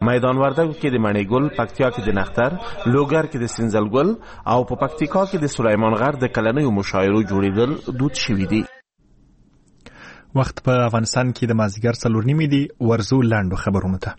میدان وردګو کې د مڼې ګل، پکتیا کې د نختر، لوګر کې د سنځل ګل او په پکتیکا کې د سلیمان غر د کلنیو مشاعرو جوړیدل دود شوي دي. وخت په افغانستان کې د مازدیګر 4:30 دی. ورزو لاندو خبرونه ته.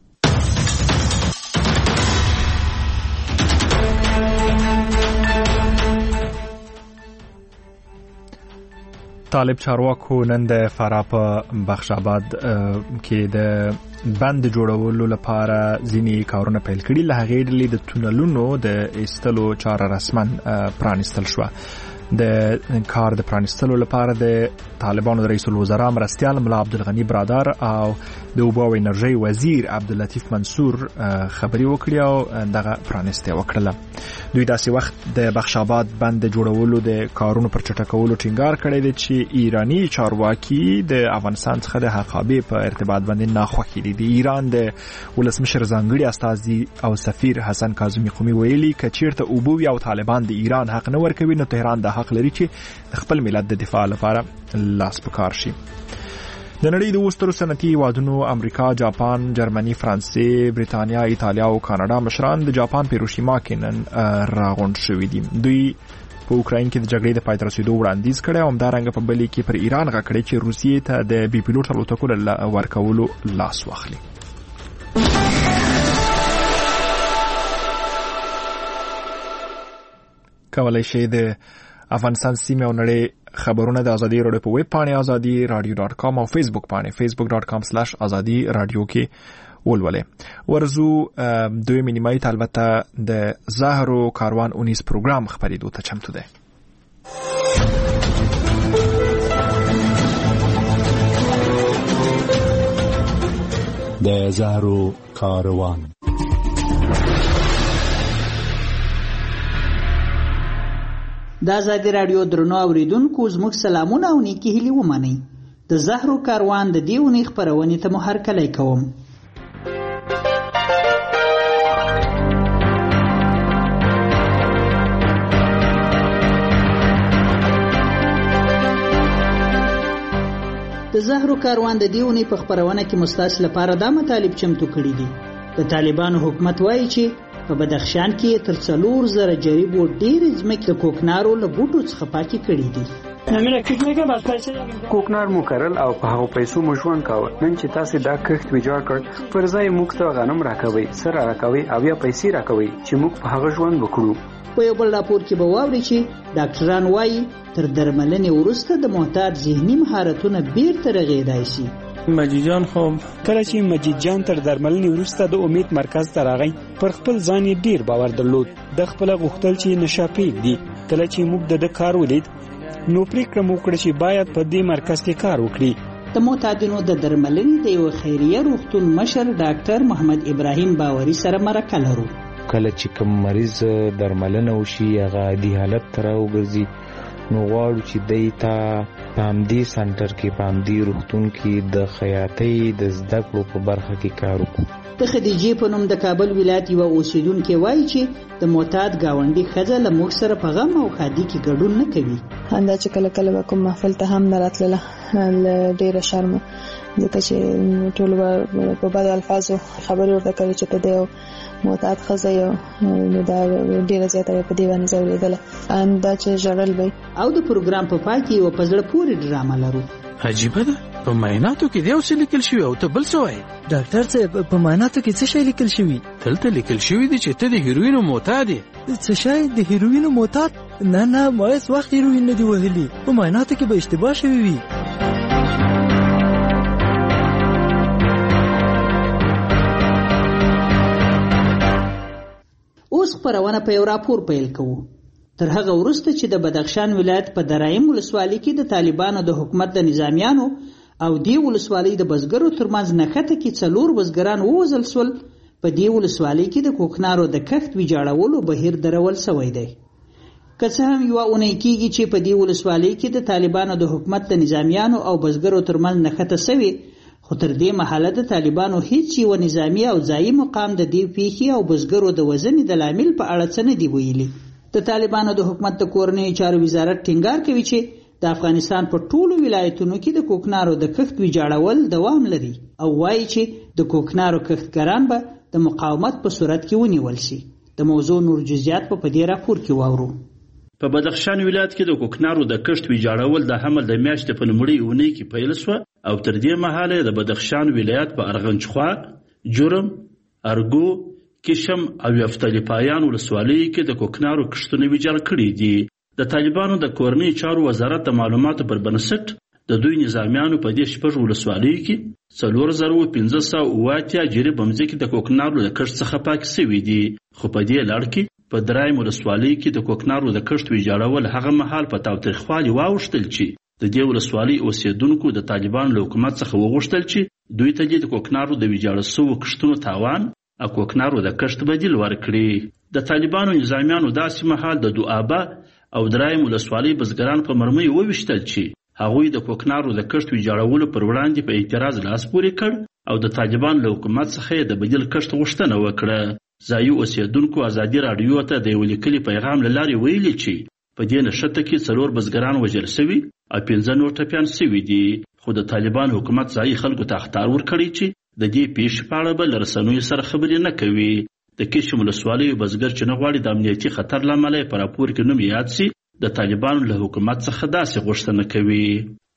طالب چارواکو نن د فراه په بخش آباد کې د بند جوړولو لپاره ځینې کارونه پیل کړي. له هغې ډلې د تونلونو د ایستلو چاره رسما پرانیستل شوه. د کار د پرانیستلو لپاره د طالبانو د رئیس الوزرا مرستیال ملا عبدالغنی برادر او د اوبو او انرژي وزیر عبداللطیف منصور خبري وکړي او دغه پرانیسته وکړه. دوی داسې وخت د بخش آباد بند جوړولو د کارونو پر چټکولو ټینګار کړی دی چې ایرانی چارواکي د افغانستان څخه د حقابې په ارتباط باندې ناخوښي دي. د ایران د ولسمشر ځانګړي استازي او سفیر حسن کاظمی قومي ویلي که چیرته اوبو او طالبان د ایران حق نه ورکوي نو تهران د حق لري چې خپل ملت د دفاع لپاره لاس پکار شي. د نړۍ د وسترو صنعتي هیوادونو امریکا، جاپان، جرمني، فرانسې، بریتانیا، ایتالیا او کاناډا مشران د جاپان په هیروشیما کې نن راغونډ شوي دي. دوی په اوکراین کې د جګړې د پای ته رسیدو وړاندیز کړی او همدارنګه په بلې کې پر ایران غږ کړی چې روسیې ته د بي پیلوټ الوتکو ورکولو لاس واخلي. کولای شي د افغانستان سیمه او نړۍ خبرونه د ازادي رادیو په ویب پاڼې azadi.radio.com او فیسبوک پاڼې facebook.com/azadi.radio کې ولولئ. ورزو دویمې نیمایي ته البته د زهرو کاروان 19 پروګرام خپرېدو ته چمتو دی. د زهرو کاروان د ازادي رادیو درنو اوریدونکو زموږ سلامونه او نیکی هیلې ومنئ. د زهرو کاروان د دې اونۍ خپرونې ته مو هرکلی کوم. د زهرو کاروان د دې اونۍ په خپرونه کې مستاس لپاره دا مطالب چمتو کړي دي. د طالبانو حکومت وایي چې په بدخشان کې تر 4000 جریبو ډېر ځمکې د کوکنارو له بوټو څخه پاکې کړي دي. کوکنار مو کرل او په هغو پیسو مو ژوند کاوه. نن چې تاسو دا کښت ویجاړ کړ، پر ځای موږ ته غنم راکوي، سره راکوي او یا پیسې راکوي چې موږ په هغه ژوند وکړو. په یو بل راپور کې به واورئ چې ډاکټران وایي تر درملنې وروسته د محتاط ذهني مهارتونه بیرته رغېدای شي. مجید جان خو کله چې مجید جان تر درملنې وروسته د امید مرکز ته راغی، پر خپل ځان یې ډیر باور درلود. د خپل غوښتل چې نشه پرېږدي. کله چې موږ د کار ولید نو پریکړه مو وکړه چې باید په دې مرکز کې کار وکړي. د معتادینو د درملنې د یو خیریه روغتون مشر ډاکټر محمد ابراهیم باوري سره مرکه لرو. کله چې کوم مریض درملنه وشي هغه عادي حالت ته راوګرځي نو غواړو چې دی ته په همدې سنټر کې په همدې روغتون کې د خیاطۍ د زده کړو په برخه کې کار وکړو. د خدیجې په نوم د کابل ولایت یوه اوسیدونکې وایي چې د معتاد ګاونډي ښځه له موږ سره په غم او ښادي کې ګډون نه کوي. همدا چې کله کله به کوم محفل ته هم نه راتلله له ډېره شرمه، ځکه چې ټولو به په بدو الفاظو خبرې ورته کوي چې ته د یو معتاد ښځه یو، نو دا ډېره زیاته به په دې باندې ځورېدله. همدا چې ژړل به. او د پروګرام په پای کې یوه په زړه پورې ډرامه لرو. عجیبه ده، په معایناتو کې دی اوس لیکل شوی او ته بل څه وایې؟ ډاکټر صاحب په معایناتو کې څه شی لیکل شوی؟ دلته لیکل شوی دی چې ته د هیروینو معتاد یې. څه شی د هیروینو معتاد؟ نه ما هیڅ وخت هیروین نه دی وهلي. په معایناتو کې به اشتباه شوی وي. اوس خپرونه په یو راپور پیل کوو. تر هغه وروسته چې د بدخشان ولایت په درایم ولسوالۍ کې د طالبانو د حکومت د نظامیانو او دی ولسوالۍ د بزګرو ترمنځ نښته کې 4 بزګران ووژل شول، په دې ولسوالۍ کې د کوکنارو د کښت ویجاړولو بهیر درول شوی دی. که څه هم یوه اونۍ کېږي چې په دې ولسوالۍ کې د طالبانو د حکومت د نظامیانو او بزګرو ترمنځ نښته شوې، خو تر دې مهاله د طالبانو هیڅ یو نظامی او ځایي مقام د دې پیښې او بزګرو د وژنې د لامل په اړه څه نه دی ویلي. د طالبانو د حکومت د کورنیو چارو وزارت ټینګار کوي چې د افغانستان په ټولو ولایتونو کې د کوکنارو د کښت ویجاړول دوام لري او وایي چې د کوکنارو کښتګران به د مقاومت په صورت کې ونیول شي. د موضوع نور جزئیات په دې راپور کې واورو. په بدخشان ولایت کې د کوکنارو د کښت ویجاړول د حمل د میاشتې په لومړۍ اونۍ کې پیل شو او تر دې مهاله د بدخشان ولایت په ارغنجخوا، جرم، ارګو، کشم او یفتلی پایان ولسوالیو کې د کوکنارو کښتونه ویجاړ کړي دي. د طالبانو د کورنۍ چارو وزارت د معلوماتو پر بنسټ د دوی نظامیانو په دې شپږ ولسوالیو کې 4580 جریب مځکې د کوکنارو د کښت څخه پاکې شوي دي. خو په دې لړ کې په درایم ولسوالۍ کې د کوکنارو د کښت ویجاړول هغه مهال په تاوتریخوالي واوښتل چې د دې ولسوالۍ اوسېدونکو د طالبانو له حکومت څخه وغوښتل چې دوی ته د کوکنارو د ویجاړه شویو کښتونو تاوان او کوکنارو د کښت بدیل ورکړي. د طالبانو نظامیانو داسې مهال د دوآبه او درایم ولسوالۍ بزګران په مرمۍ وویشتل چې هغوی د کوکنارو د کښت ویجاړولو پر وړاندې په اعتراض لاس پورې کړ او د طالبانو له حکومت څخه د بدیل کښت غوښتنه وکړه. ځایي اوسېدونکو ازادي راډیو ته د یو لیکلي پیغام له لارې ویلي چې په دې نښته کې 4 بزګران وژل شوي او 15 نور ټپیان شوي دي. خو د طالبانو حکومت ځایي خلکو ته اخطار ورکړی چې د دې پیښې په اړه به له رسنیو سره خبرې نه کوي. د کشم ولسوالیو بزګر چې نه غواړي د امنیتي خطر له امله په راپور کې نوم یاد شي د طالبانو له حکومت څخه داسې غوښتنه کوي.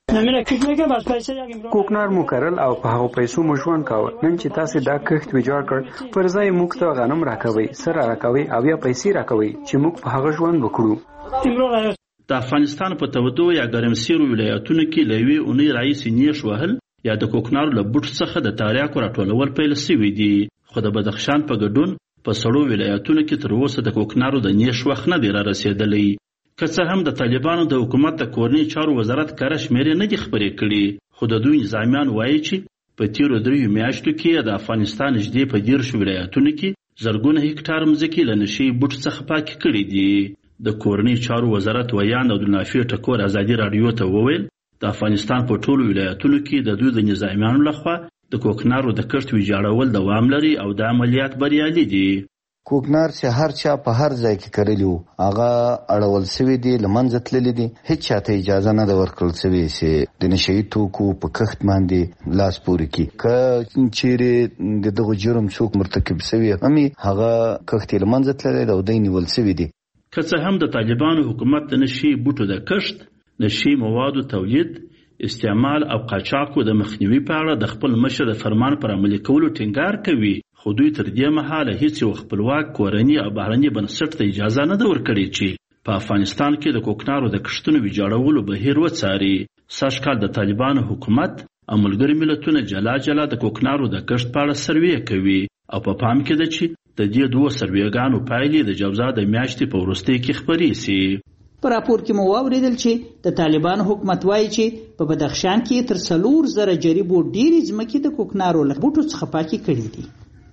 کوکنار مو کرل او په هغو پیسو مو ژوند کاوه. نن چې تاسې دا کښت ویجاړ کړ، پر ځای موږ ته غنم راکوئ، سره راکوئ او یا پیسې راکوئ چې موږ په هغه ژوند وکړو. د افغانستان په تودو یا ګرمسیرو ولایتونو کې له یوې اونۍ راهیسې نیش وهل یا د کوکنارو له بوټ څخه د تاریاکو راټولول پیل شوي دي. خو د بدخشان په ګډون په سړو ولایتونو کې تر اوسه د کوکنارو د نیش وخت نه دی را رسېدلی. که څه هم د طالبانو د حکومت د کورنۍ چارو وزارت کره شمېرې نه دي خپرې کړي، خو د دوی نظامیان وایي چې په تیرو 3 میاشتو کې د افغانستان نږدې په 10 ولایتونو کې زرګونه هکټار مځکې له نشي بوټ څخه پاکې کړي دي. د کورنۍ چارو وزارت ویان عبدالنافع ټکور ازادي راډیو ته وویل د افغانستان په ټولو ولایتونو کې د دوی د نظامیانو لخوا د کوکنارو د کښت ویجاړول دوام لري او د عملیات بریالي دي. کوکنار چې هر چا په هر ځای کې کړلی وو هغه اړول شوي دي، له منځه تللی دي. هیڅ چاته اجازه نه ده ورکړل شوې چې د نشهیي توکو په کښت باندې لاس پورې کړي. که چیرې د دغه جرم څوک مرتکب شوي هم هغه کښت یې له منځه تللی ده او دی نیول شوي دي. که څه هم د طالبانو حکومت د نشهیي بوټو د کښت، نشهیي موادو تولید، استعمال او قاچاقو د مخنیوي په اړه د خپل مشر د فرمان پر عملي کولو ټینګار کوي، خو دوی تر دې مهاله هیڅ یو خپلواک کورني او بهرني بنسټ ته اجازه نه ده ورکړې چې په افغانستان کې د کوکنارو د کښتونو ویجاړولو بهیر وڅاري. سږ کال د طالبانو حکومت او ملګري ملتونه جلا جلا د کوکنارو د کښت په اړه سروې کوي او په پام کې ده چې د دې 2 سروېګانو پایلې د جوزا د میاشتې په وروستۍ کې خپرې شي. په راپور کې مو واوریدل چې د طالبانو حکومت وایي چې په بدخشان کې تر 4,000 جریبو ډېرې ځمکې د کوکنارو له بوټو څخه پاکې کړي دي.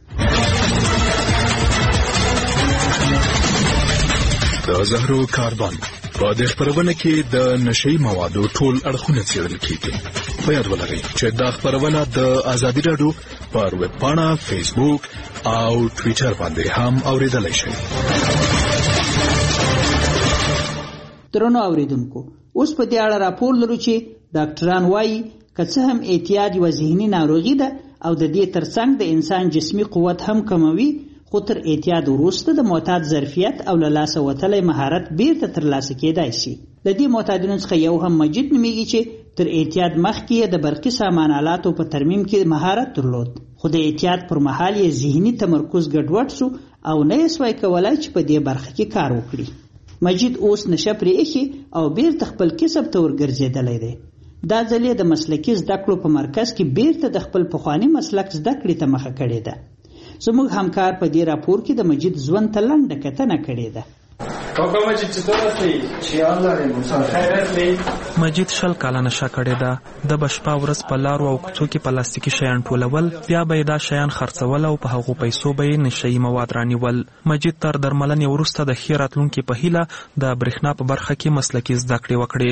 د زهرو کاروان په دې خبرونه کې د نشئی موادو ټول اړخونه څېړل کیږي. په یاد ولرئ چې دا خبرونه د ازادي راډیو پر ویب پاڼه، فیسبوک او ټویټر باندې هم اوریدلای شئ. درنو اوریدونکو، اوس په دې اړه راپور لرو چې ډاکټران وایي که څه هم اعتیاد یوه ذهني ناروغي ده او د دې ترڅنګ د انسان جسمي قوت هم کموي، خو تر اعتیاد وروسته د معتاد ظرفیت او له لاسه وتلی مهارت بیرته ترلاسه کېدای شي. د دې معتادینو څخه یو هم مجید نومیږي چې تر اعتیاد مخکې یې د برقي سامان آلاتو په ترمیم کې مهارت درلود، خو د اعتیاد پر مهال یې ذهني تمرکز ګډوډ شو او نه یې سوای کولای چې په دې برخه کې کار وکړي. مجید اوس نشه پرې ایښي او بیرته خپل کسب ته ورګرځېدلی دی. دا ځل یې د مسلکي زده کړو په مرکز کې بیرته د خپل پخواني مسلک زده کړې ته مخه کړې ده. زموږ همکار په دې راپور کې د مجید ژوند ته لنډه کتنه کړې ده. مجید 20 کاله نشه کړې ده. د بشپا ورځ په لارو او کوڅو کې پلاستیکي شیان ټولول، بیا به دا شیان خرڅول او په هغو پیسو به نشئی مواد رانیول. مجید تر درملنې وروسته د ښې راتلونکي په هیله د برېښنا په برخه کې مسلکي زده کړې وکړې.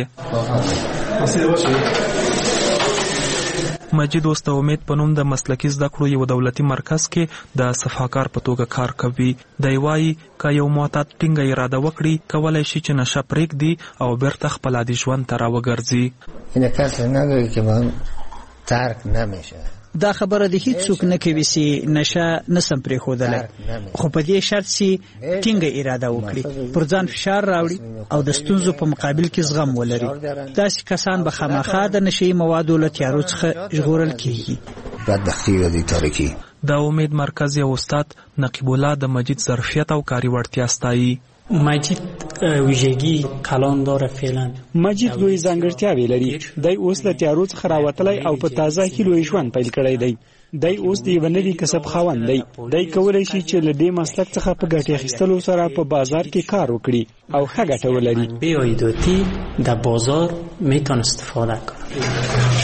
مجید اوس د امید په نوم د مسلکي زده کړو یو دولتي مرکز کې د صفاکار په توګه کار کوي. دی وایي که یو معتاد ټینګه اراده وکړي، کولی شي چې نشه پرېږدي او بیرته خپل عادي ژوند ته راوګرځي. دا خبره د هیڅوک نه کوي چې نشه نسم پرې خودلای خو په دې شرط چې ټینګه اراده وکړي پر ځان فشار راوړي او د ستونزو په مقابل کې زغم ولري داسې کسان به خامخا د نشي موادو له تیارو څخه ژغورل کیږي بدبختی د تاریخي د امید مرکز یو استاد نقیب الله د مجید ظرفیت او کاری وړتیا ستایي. مجید ویژگی کلان داره فعلا. مجید لوی ځانګړتیاوې لري. دی اوس له تیارو څخه راوتلی او په تازه هیلو ژوند پیل کړی دی. دی اوس د یو نوي کسب خاوند دی. دی کولی شي چې له دې مسلک څخه په ګټې اخیستلو سره په بازار کې کار وکړي او ښه ګټه ولري. بیایدوتی در بازار میتونه استفاده کنه.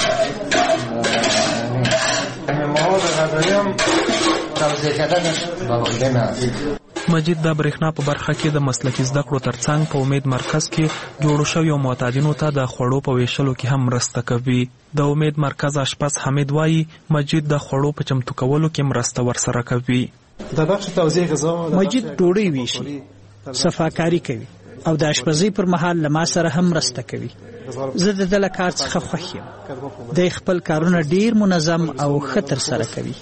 مجید د برېښنا په برخه کې د مسلکي زده کړو ترڅنګ په امید مرکز کې جوړو شویو معتادینو ته د خوړو په ویشلو کې هم مرسته کوي. د امید مرکز اشپز حمید وایي مجید د خوړو په چمتو کولو کې مرسته ورسره کوي. د بخش توزیع غذا مجید ډوډۍ ویشي، صفاکاری کوي او د اشپزۍ پر مهال له ما سره هم مرسته کوي. زه د دې له کار څخه خوښ یم. د خپل کارونه ډیر منظم او ښه ترسره کوي.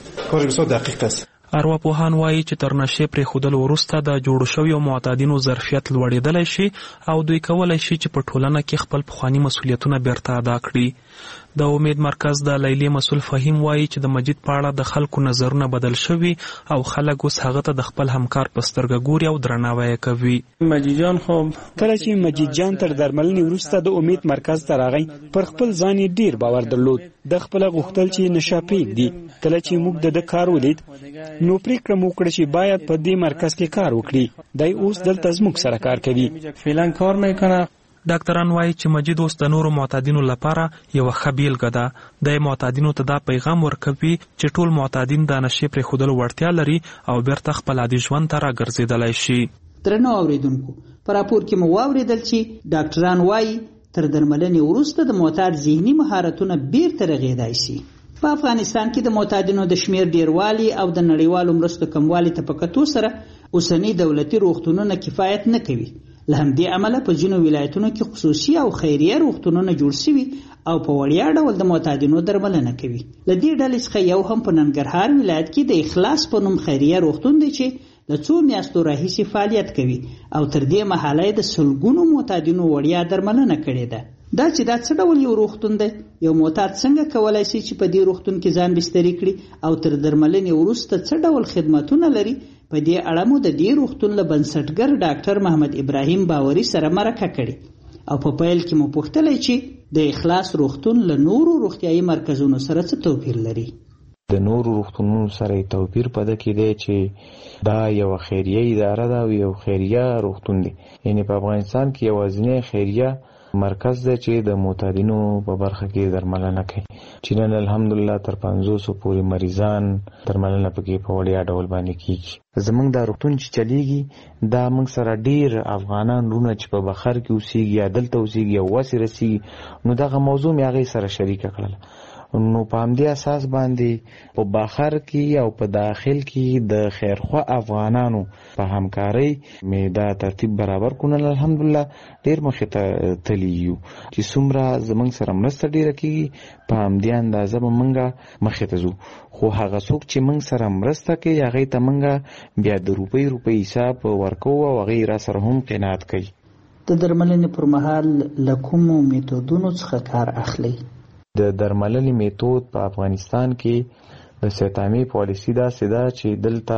ارواپوهان وایي چې تر نشې پرېښودلو وروسته د جوړو شویو معتادینو ظرفیت لوړېدلی شي او دوی کولی شي چې په ټولنه کې خپل پخواني مسؤلیتونه بیرته ادا کړي. د امید مرکز د لیلی مسؤل فهیم وایي چې د مجید په اړه د خلکو نظرونه بدل شوي او خلک اوس هغه ته د خپل همکار په سترګه ګوري او درناوی یې کوي. مجید جان خو کله چې مجید جان تر درملنې وروسته د امید مرکز ته راغی پر خپل ځان یې ډیر باور درلود. د خپله غوښتل چې نشه پرېږدي. کله چې موږ د کار ولید نو پریکړه مو وکړه چې باید په دې مرکز کې کار وکړي. دی اوس دلته زموږ سره کار کوي. فعلا کار میکنه. ډاکټران وایي چې مجید اوس د نورو معتادینو لپاره یو ښه بیلګه ده. د معتادینو ته دا پیغام ورکوي چې ټول معتادین د نشې پرېښودلو وړتیا لري او بیرته خپل عادي ژوند ته راګرځېدلی شي. درنو اوریدونکو، په راپور کې مو واورېدل چې ډاکټران وایي تر درملنې وروسته د معتاد ذهني مهارتونه بیرته رغېدای شي. په افغانستان کې د معتادینو د شمیر ډیروالی او د نړیوالو مرستو کموالی ته په کتو سره اوسنی دولتي روغتونونه کفایت نه کوي. له همدې امله په ځینو ولایتونو کې خصوصي او خیریه روغتونونه جوړ شوي او په وړیا ډول د معتادینو درملنه کوي. له دې ډلې څخه یو هم په ننګرهار ولایت کې د اخلاص په نوم خیریه روغتون دی چې له څو میاشتو راهیسې فعالیت کوي او تر دې مهاله یې د سلګونو معتادینو وړیا درملنه کړې ده. دا چې دا څه ډول یو روغتون دی؟ یو معتاد څنګه کولی شي چې په دې روغتون کې ځان بستري کړي او تر درملنې وروسته څه ډول خدمتونه لري؟ په دې اړه مو د دې روغتون له بنسټګر ډاکټر محمد ابراهیم باوري سره مرکه کړې او په پیل کې مو پوښتلی چې د اخلاص روغتون له نورو روغتیایي مرکزونو سره څه توپیر لري. د نورو روغتونونو سره توپیر په ده کې دی چې دا یو خیریه اداره ده او یو خیریه روغتون دی. یعنی په افغانستان کې یوازینی خیریه مرکز دی چې د معتادینو په برخه کې درملنه کوي. چې نن الحمدلله تر 500 پورې مریضان درملنه پکې په وړیا ډول باندې کیږي. زمونږ دا روغتون چې چلیږي دا موږ سره ډیر افغانان رونه چې په بخر کې اوسېږي یا دلته اوسېږي او واسې رسېږي نو دغه موضوع مې هغې سره شریکه کړله. نو په همدې اساس باندې په بخر کې او په داخل کې د خیرخوا افغانانو په همکارۍ مې دا ترتیب برابر کړل. الحمدلله ډیر مخې ته تللی یو چې څومره زموږ سره مرسته ډیره کېږي په همدې اندازه به موږ مخې ته ځو. خو هغه څوک چې موږ سره مرسته کوي هغې ته موږ بیا د روپۍ حساب ورکوو او هغې را سره هم قناعت کوي. د درملنې پر مهال له کومو میتودونو څخه کار اخلي؟ د درملنې میتود په افغانستان کې د سیتامي پالیسي داسې ده چې دلته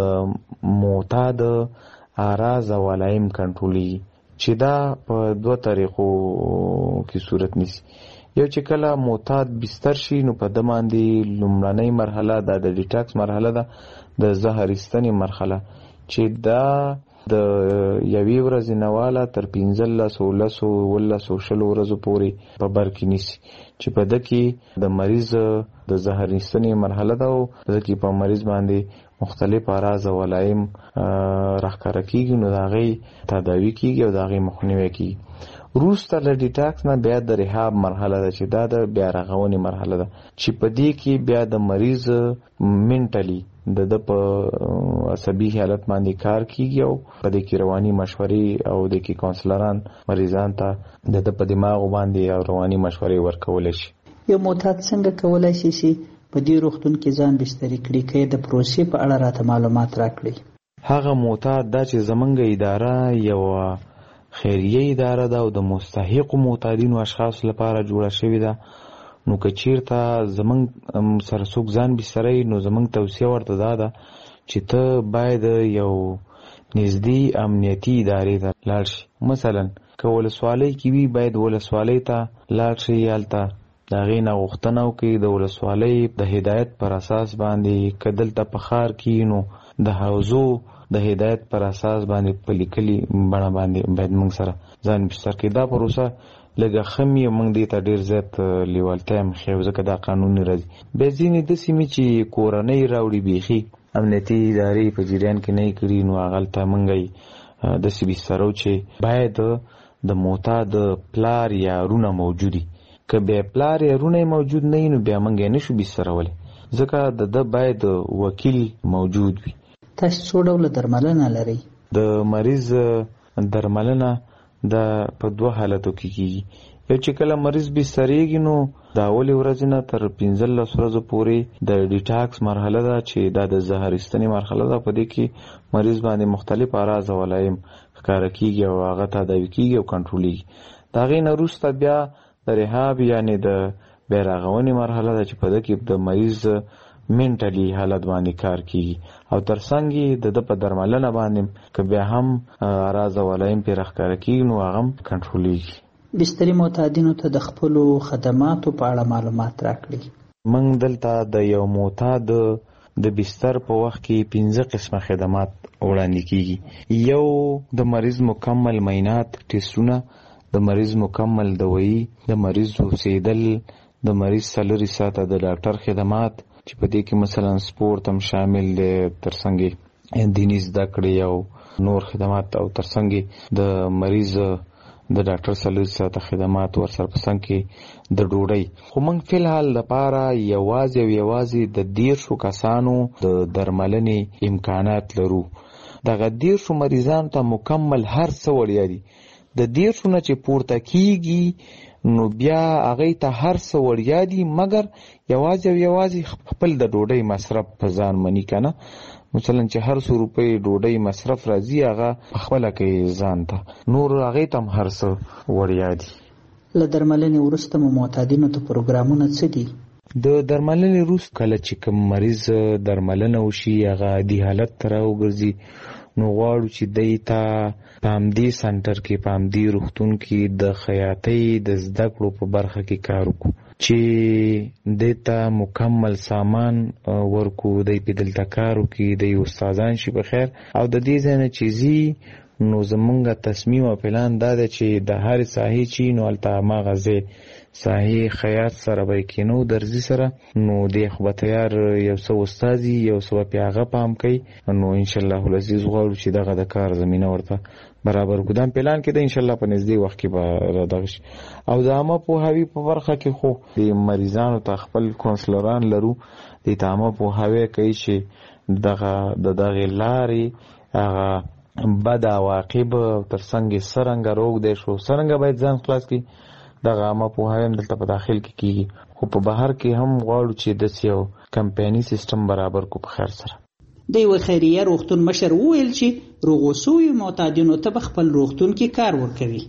د معتاد اعراض او علایم کنټرولېږي چې دا په 2 طریقو کې صورت نیسي. یو چې کله معتاد بستر شي نو په ده باندې لومړنۍ مرحله دا د ډیټاکس مرحله ده، د زهر ایستنې مرحله چې دا د یوې ورځې نه واله تر 15 20 ورځو پورې په بر کې نیسي چې په ده کې د مریض د زهر ایستنې مرحله ده او په ده کې په مریض باندې مختلف اعراض او علایم راښکاره کېږي نو د هغې تداوي کېږي او د هغې مخنیوی کېږي. وروسته له ډیټاکس نه بیا د ریهاب مرحله ده چې دا د بیا رغونې مرحله ده چې په دې کې بیا د مریض منټلی د په عصبي حالت باندې کار کیږي او په دې کې رواني مشورې او د کې کونسلران مریضان ته د په دماغ باندې او رواني مشورې ورکول شي. یو معتاد څنګه کولای شي چې په دې روغتون کې ځان بستري کړي، که د پروسې په اړه راته معلومات راکړئ. هغه معتاد دا چې زمونږ اداره یو خیریه اداره ده او د مستحقو معتادینو اشخاص لپاره جوړه شوې ده. نو که چیرته زمونږ سره څوک ځان بستری نو زمونږ توصیه ورته دا ده چې ته باید یو نږدې امنیتي ادارې ته لاړ شي. مثلا که ولسوالۍ کې وي باید ولسوالۍ ته لاړ شي، هلته د هغې نه غوښتنه وکړي د ولسوالۍ د هدایت پر اساس باندې. که دلته په ښار کې نو د حوزو د هدایت پر اساس باندې په لیکلي بڼه باندې باید موږ سره ځان بستر کړي. دا پروسه لږه ښه وي، موږ دې ته ډېر زیات لیوالتیا هم ښیو ځکه دا قانوني راځي. بیا ځینې داسې مې چې کورنۍ راوړي بیخي امنیتي ادارې په جریان کې نه یې کړي نو هغلته موږ یې داسې بسترو چې باید د معتاد پلار یا رونه موجودي. که بیا پلار یا رونه موجود نه وي نو بیا موږ یې نشو بسترولی ځکه د ده باید وکیل موجود وي. تاسو څو ډوله درملنه لرئ؟ د مریض درملنه دا په دوه حالتو کې کیږي. یو چې کله مریض بستریږي نو د اولې ورځې نه تر 15 ورځو پورې د ډیټاکس مرحله ده چې دا د زهر ایستنې مرحله ده. په دې کې مریض باندې مختلف اعراض او علایم ښکاره کیږي او هغه تداوي کیږي او کنټرولېږي. د هغې نه وروسته بیا د ریهاب یعنې د بیا رغونې مرحله ده چې په دې کې د مریض منټلی حالت باندې کار کیږي او ترڅنګ د په درملنه باندې که بیا هم اعراض او علایم پرې ښکاره کیږي نو هغه هم کنټرولېږي. بستري معتادینو ته د خپلو خدماتو په اړه معلومات راکړئ. موږ دلته د یو معتاد د بستر په وخت کې 15 قسمه خدمات وړاندې کیږي. یو د مریض مکمل معاینات ټیسټونه، د مریض مکمل دوايي، د مریض اوسېدل، د مریض 4 ساعته د ډاکټر خدمات چې په دې کې مثلا سپورت هم شامل دی، ترڅنګ دیني زده کړې او نور خدمات او ترڅنګ د مریض د ډاکټر 4 ساعته خدمات ورسره په څنګ کې د ډوډۍ. خو موږ فلحال لپاره یوازې د 10 کسانو د درملنې امکانات لرو. دغه 10 مریضانو ته مکمل هر څه وړیا دي. د 10 نه چې پورته کیږي نو بیا هغه ته هر څه وړیا دي مګر یوازې خپل د ډوډۍ مصرف په ځان منی کنه. مثلا چې هر 100 روپۍ ډوډۍ مصرف راځي هغه خپل کوي ځان ته، نور هغه ته هر څه وړیا دي. له درملنې وروسته مو معتادینو ته پروګرامونه څه دي؟ د درملنې وروسته کله چې کوم مریض درملنه وشي هغه عادي حالت ته راوګرځي نو غواړو چې دی ته په همدې سنټر کې په همدې روغتون کې د خیاطۍ د زده کړو په برخه کې کار وکړو چې دی ته مکمل سامان ورکو، دی په دلته کار وکړي، دی استادان شي په خیر. او د دې ځای نه چې ځي نو زمونږ تصمیم او پلان دا ده چې د هر ساحې چې نو هلته هماغه ځای ساحې خیاط سره به کینو درځي سره نو دی خو به تیار یو څه استازي یو څه به پې هغه پام کوي نو انشاءالله العزیز غواړو چې دغه د کار زمینه ورته برابر کړو. دا پلان کې ده انشاءالله په نږدې وخت کې به دغه شي. او د عامه پوهاوي په برخه کې خو د مریضانو ته خپل کونسلران لرو، دې ته عامه پوهاوی کوي چې دغه لارې هغه بد عواقب ترڅنګ څرنګه روغ دی شو څرنګه باید ځان خلاص کړي. دغه عامه پوهاوی هم دلته په داخل کې کیږي خو په بهر کې هم غواړو چې داسې یو کمپایني سیستم برابر کو په خیر سره. د یوه خیریه روغتون مشر وویل چې روغو سویو معتادینو ته به خپل روغتون کې کار ورکوي.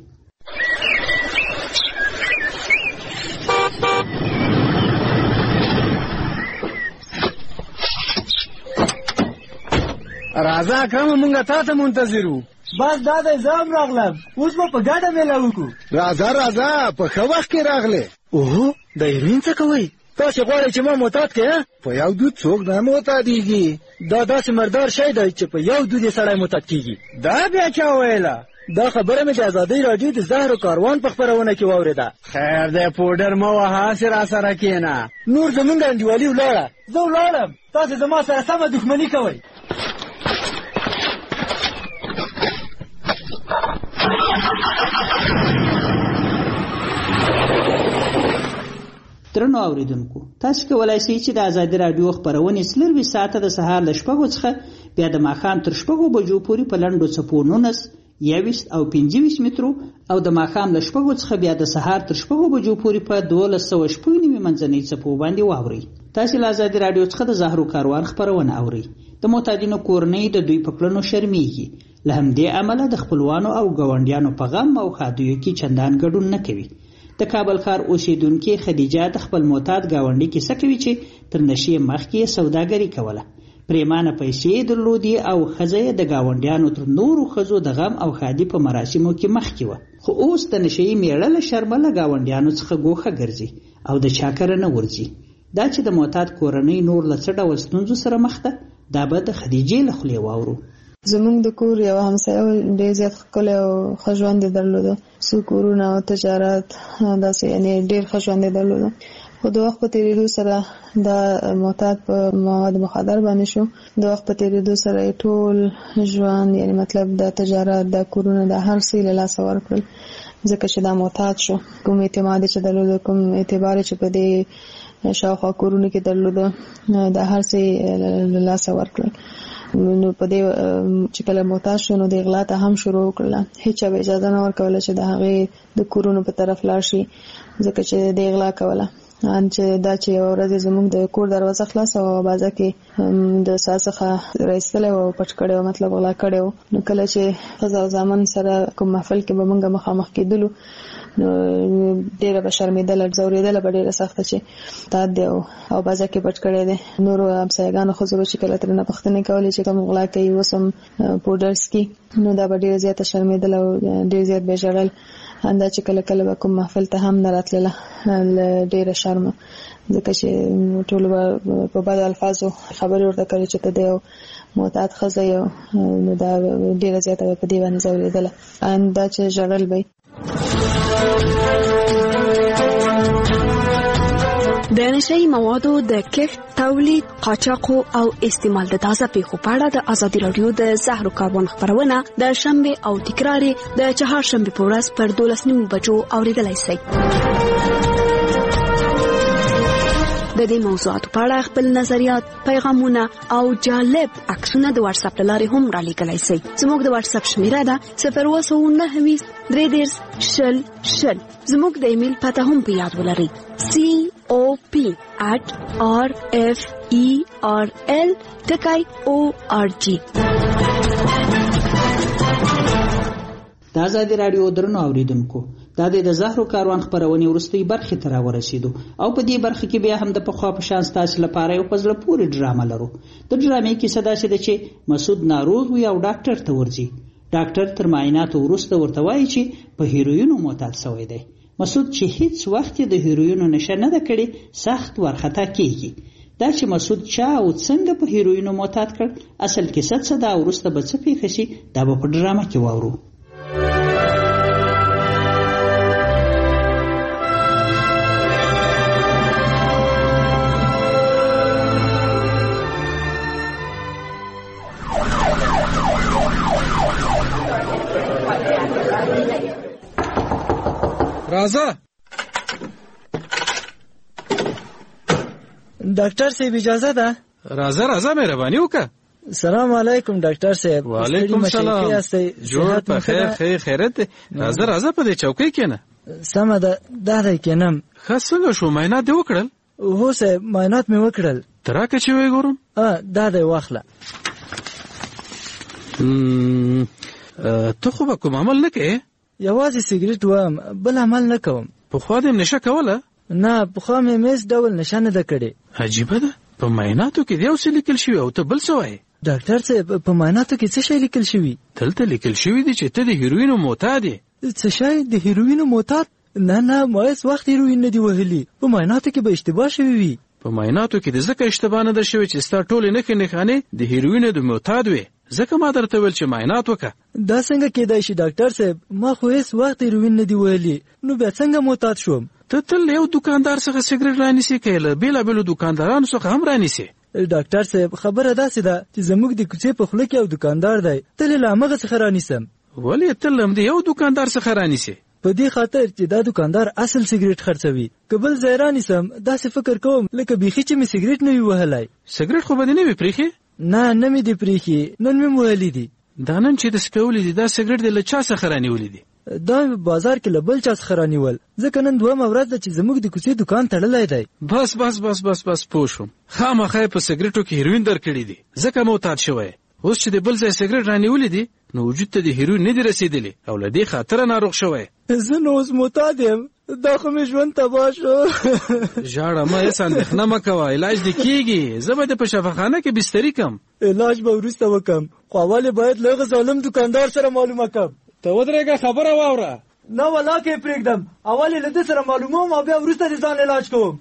راځه اکرم مونږه تا ته منتظر وو. بس دا د ځام راغلم، اوس به په ګډه میله وکړو. راځه په ښه وخت کې راغلې. اوهو د هیروین څه کوئ؟ تاسې غواړئ چې ما معتاد کړې؟ په یو دود څوک نه معتادېږي. دا داسې مردار شی دی چې په یو دود یې سړی معتاد کېږي. دا بیا چا ویله؟ دا خبره مې د ازادۍ راډیو د زهرو کاروان په خپرونه کې واورېده. خیر دی پوډر مه وهه، هسې راسره کښېنه. نور زمونږ انډیوالي ولاړه، زه ولاړم، تاسې زما سره سمه دښمني کوئ. درنو اوریدونکو، تاسو کولای شئ چې د ازادي راډیو خبرونه 24 ساعته د سهار له 6 څخه بیا د ماښام تر 6 بجو پورې په لنډو څپو 19 21 او 25 مترو او د ماښام له 6 څخه بیا د سهار تر 6 بجو پورې په 1290 منځنۍ څپو باندې واورئ. تاسو له آزادي رادیو څخه د زهرو کاروان خبرونه اورئ. د معتادینو کورنۍ د دوی په کړنو شرمېږي، له همدې امله د خپلوانو او ګاونډیانو په غم او ښادیو کې چندان ګډون نه کوي. د کابل ښار اوسیدونکې خدیجه د خپل معتاد ګاونډي کیسه کوي چې تر نشې مخکې سوداګري کوله، پریمانه پیسې درلودې او ښځه د ګاونډیانو تر نورو ښځو د غم او ښادي په مراسمو کې مخکې وه، خو اوس د نشې میړه له شرمه له ګاونډیانو څخه ګوښه ګرځي او د چا کره نه ورځي. دا چې د معتاد کورنۍ نور له څه ډول ستونزو سره مخ ده، دا به د خدیجې له خولې واورو. زمونږ د کور یو همسایه ډېر زیات ښکلی او ښه ژوند یې درلوده، څو کورونه او تجارت داسې یعنې ډېر ښه ژوند یې درلوده. خو د وخت په تېرېدو سره دا معتاد په مواد مخدر باندې شو. د وخت په تېرېدو سره یې ټول ژوند یعنې مطلب د تجارت د کورونه د هر څه له لاسه ورکړل، ځکه چې دا معتاد شو. کوم اعتماد چې درلوده، کوم اعتبار چې په دې شاوخوا کورونو کې درلوده، د هر څه له لاسه ورکړل. نو په دې چې کله معتاد شو نو د اغلا ته هم شروع وکړله. هیچا به اجازه نه ورکوله چې د هغې د کورونو په طرف لاړ شي، ځکه چې د اغلا کوله. چې دا چې یوه ورځ زموږ د کور دروازه خلاصه وه او بازه کې د سا څخه راایستلی و او پټ کړی و، مطلب غلا کړی و. نو کله چې ښځه او زامن سره کوم محفل کې به موږ مخامخ کېدلو نو ډېره به شرمېدله، ځورېدله به ډېره سخته چې تاد دی او بازه کې پټ کړی دی. نورو همسایګانو ښځو به چې کله ترېنه پوښتنې کولې چې کوم غلا کوي، اوس هم پوډر څکي، نو دا به ډېره زیاته شرمېدله او ډېر زیات به یې ژړل. همدا چې کله کله به کوم محفل ته هم نه راتلله له ډېره شرمه، ځکه چې ټولو به په بدو الفاظو خبرې ورته کوي چې ته د یو معتاد ښځه یې، نو دا ډېره زیاته به په دې باندې ځورېدله. همدا چې ژړل به د نشهیي موادو د کښت، تولید، قاچاقو او استعمال د تازه پیښو په اړه د ازادي راډیو د زهرو کاروان خبرونه د شنبه او تکرار د چهارشنبه په ورځ پر 12:09 بجو اوریدلای شئ. د دې موضوعاتو په اړه خپل نظریات، پیغامونه او جالب عکسونه د واتس اپ لارې هم را لیږلی شئ. زموږ د واتس اپ شمیره ده 0292330 زموږ د ایمیل پته هم په یاد ولرئ cop@rferl.org. د آزادي راډیو درنو اوریدونکو، دا د زهرو کاروان خبرونې وروستۍ برخې ته راورسېدو او په دې برخه کې بیا هم د پخوا په شان ستاسو لپاره یو په زړه پورې ډرامه لرو. د ډرامې کیسه داسې ده چې مسعود ناروغ وي او ډاکټر ته ورځي. ډاکټر تر معایناتو وروسته ورته وایي چې په هیروینو معتاد شوی دی. مسعود چې هیڅ وخت د هیروینو نشه نه ده کړې سخت ورخطا کیږي. دا چې مسعود چا او څنګه په هیروینو معتاد کړ، اصل کیسه څه ده او وروسته به څه پیښ شي، دا به په ډرامه کې واورو. راځه ډاکټر صاحب اجازه ده؟ راځه مهرباني وکړه. سلام علیکم ډاکټر صاحب. وعلیکم سلام. جوړ په خیر خیرت. راځه په دې چوکۍ کېنه. سمه ده، دا دی کېنم. ښه څنګه شو، معاینات دې وکړل؟ هو صاحب معاینات مې وکړل. ته راکړه چې ویې ګورم. دا دی واخله. ته خو به کوم عمل نه کوې؟ یوازې سیګریټ وم، بل عمل نه کوم. پخوا دې نشه کوله؟ نه، پخوا مې هیڅ ډول نشه نه ده کړې. عجیبه ده، په معایناتو کې یو څه لیکل شوي او ته بل څه وایې. ډاکټر صاحب په معایناتو کې څه شی لیکل شوي؟ دلته لیکل شوي دي چې ته د هیروینو معتاد یې. څه شی د هیروینو معتاد؟ نه ما هیڅ وخت هیروین نه دي وهلي. په معایناتو کې به اشتباه شوي وي. په معایناتو کې د ځکه اشتباه نه ده شوې چې ستا ټولې نښې نښانې د هیروینو د معتاد وې، ځکه ما درته ویل چې معاینات وکړه. دا څنګه کېدای شي ډاکټر صاحب؟ ما خو هیڅ وخت هیروین نه دي وهلي، نو بیا څنګه معتاد شوم؟ ته تل یو دکاندار څخه سیګریټ رانیسې که له بېلابېلو دکاندارانو څخه هم رانیسې؟ ډاکټر صاحب خبره داسې ده چې زموږ د کوڅې په خوله کې یو دکاندار دی، تل له همغه څخه رانیسم. ولې تل هم د یو دکاندار څخه رانیسې؟ په دې خاطر چې دا دکاندار اصل سیګریټ خرڅوي. که بل ځای رانیسم داسې فکر کوم لکه بیخي چې مې سیګریټ نه وي وهلی. سیګریټ خو به دې نه وي پرېښې؟ نه مې دي پرېښې، نن مې وهلي دي. دا نن چې د سکولې دي دا سیګریټ دې له چا څخه رانیولي دي؟ دا بازار کې له بل چا څخه رانیول، ځکه نن دومره ورځ ده چې زموږ د کوڅې دکان تړلی دی. بس بس بس بس بس پوه شوم. خامخا په سګریټو کې هیروین درکړي دي، ځکه معتاد شوی. اوس چې د بل ځای سګریټ رانیولې دي نو وجود ته د هیروین نه دي رسېدلی او له دې خاطره ناروغ شوی. زه نو اوس معتاد یم، دا خو مې ژوند تباه شو. ژاړه مه، هېڅ اندېښنه مه کوه، علاج دې کېږي. زه به دې په شفاخانه کې بستري کړم. علاج به وروسته وکړم، خو اول یې باید له هغه ظالم دکاندار سره معلومه کړم. ته ودرېږه، خبره واوره. نه والله که یې پرېږدم، اول یې له ده سره معلوموم او بیا وروسته د ځان علاج کوم.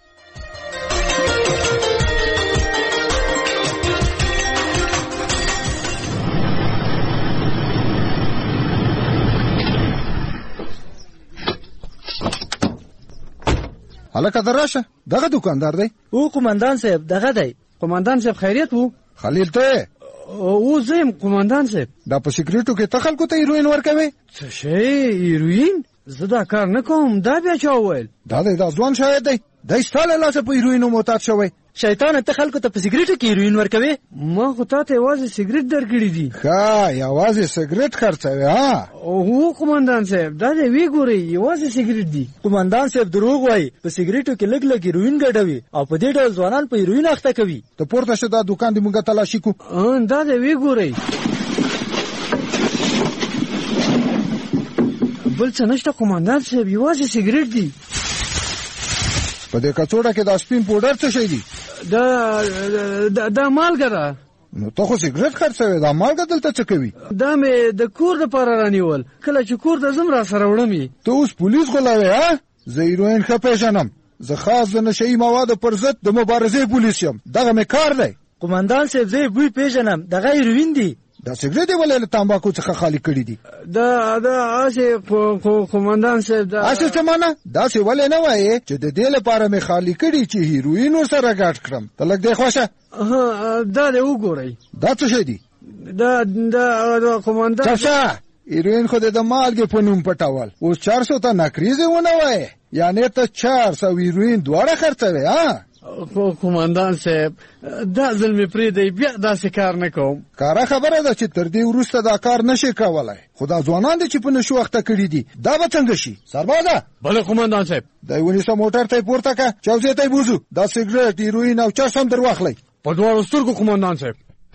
هلکه دراشه، دغه دکاندار دی؟ او قمندان صاحب دغه دی. قمندان صاحب خیریت وو؟ خلیل ته او زه یم قمندان صاحب. دا په سیګریټو کې ته خلکو ته هیروین ورکوې؟ څه شی هیروین؟ زه دا کار نه کوم. دا بیا چا وویل؟ دا دی، دا ځوان شاید دی، دی ستا له لاسه په هیروینو معتاد شوی. شیطانه ته خلکو ته په سیګریټو کې هیروین ورکوې؟ ما خو تا ته یوازې سیګریټ درکړي دي. ښه، یوازې سیګریټ خرڅوې ها؟ هو قمندان صاحب، دا دی وی ګورئ، یوازې سیګریټ دي. قمندان صاحب دروغ وایي، په سیګریټو کې لږ لږ هیروین ګډوي او په دې ډول ځوانان په هیروین اخته کوي. ته پورته شه، دا دکان دې موږ تلاشي کو. دا دی وی ګورئ، بل څه نشته قمندان صاحب، یوازې سیګریټ دي. په دې کڅوړه کې دا سپین پوډر څه شی دی؟ دا مالګه ده. نو ته خو سیګریټ خرڅوې، دا مالګه دلته څه کوي؟ دا مې د کور دپاره رانیول، کله چې کور ته ځم را سره وړم. ته اوس پولیس غولوې ها؟ زه هیروین ښه پېژنم، زه خاص د نشهیي موادو پر ضد د مبارزې پولیس یم، دغه مې کار دی. قمندان صاحب زه یې بوی پېژنم، دغه هیروین دی. دا سیګریټ یې ولې له تامباکو څخه خالي کړي دي؟ دا هسې قمندان صاحب، دا هسې څه مانه؟ داسې ولې نه وایې چې د دې لپاره مې خالي کړي چې هیروین ورسره ګډ کړم؟ ته لږ دې خوښه. دا دی وګورئ، دا څه شی دی؟ دا قمندان چپشه، هیروین خو د مالګې په نوم پټول، اوس 400 ته نکریزې ونه وایې، یعنې ته 400 هیروین دواړه خرڅوې ها؟ قمندان صاحب دا ځل مې پرېږدئ، بیا داسې کار نه کوم. کاره خبره ده چې تر دې وروسته دا کار نشي کولی، خو دا ځوانان دي چې په نشو اخته کړي دي، دا به څنګه شي؟ سربازه. بله قمندان صاحب. دی ونیسه، موټر ته یې پورته کړه، چوزې ته یې بوځو، دا سیګریټ، هیروین او چرس هم در واخلئ. په دواړو سترګو قمندان صاحب.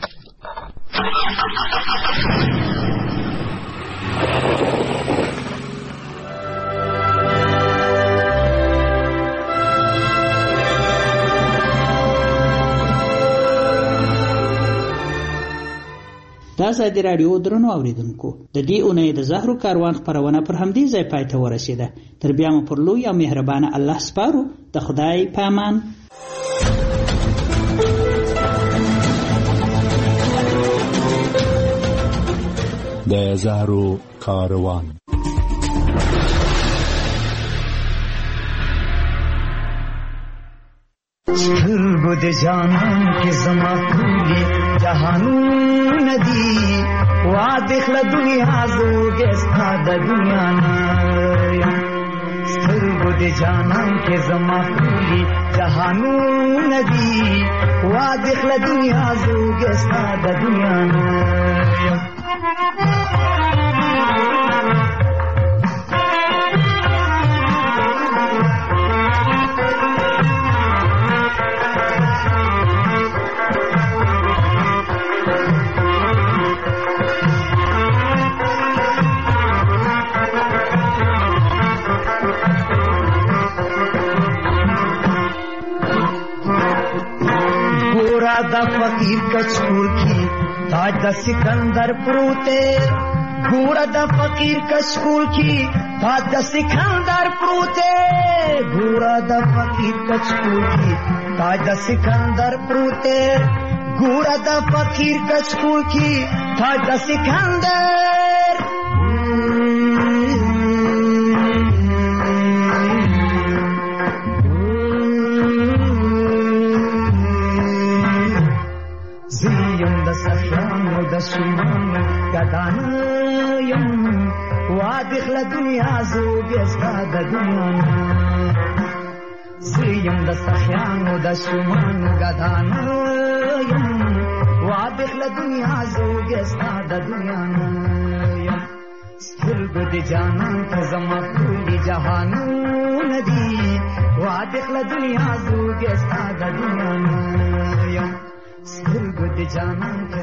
د ازادي راډیو درنو اوریدونکو، د دې اونۍ د زهرو کاروان خپرونه پر همدې ځای پای ته ورسېده. تر بیا مو پر لوی او مهربانه الله سپارو. د خدای په امان. د زهرو کاروان. سترګو د جانان کې زما ټولې جهانونه دي، واخله دنیا زوږې ستا د دنیا نه. سترګو د جانان کې زما ټولې جهانونه دي، واخله دنیا زوږې ستا د دنیا نه. دا فقیر کچکول کی تاج دا سکندر پروتے، گورا دا فقیر کچکول کی تاج دا سکندر پروتے، گورا دا فقیر کچکول کی تاج دا سکندر پروتے، گورا دا فقیر کچکول کی تاج دا سکندر. د سلمان گدانیم وادخل دنیا زوږې ستا د دنیا نه. زه یم د سخیانو د سلمان گدانیم وادخل دنیا زوږې ستا د دنیا نه. سترګو د جانان ته زما ټولې جهانونه دي واده کړه دنیا زوږې ستا د دنیا نه یم سترګو د جانان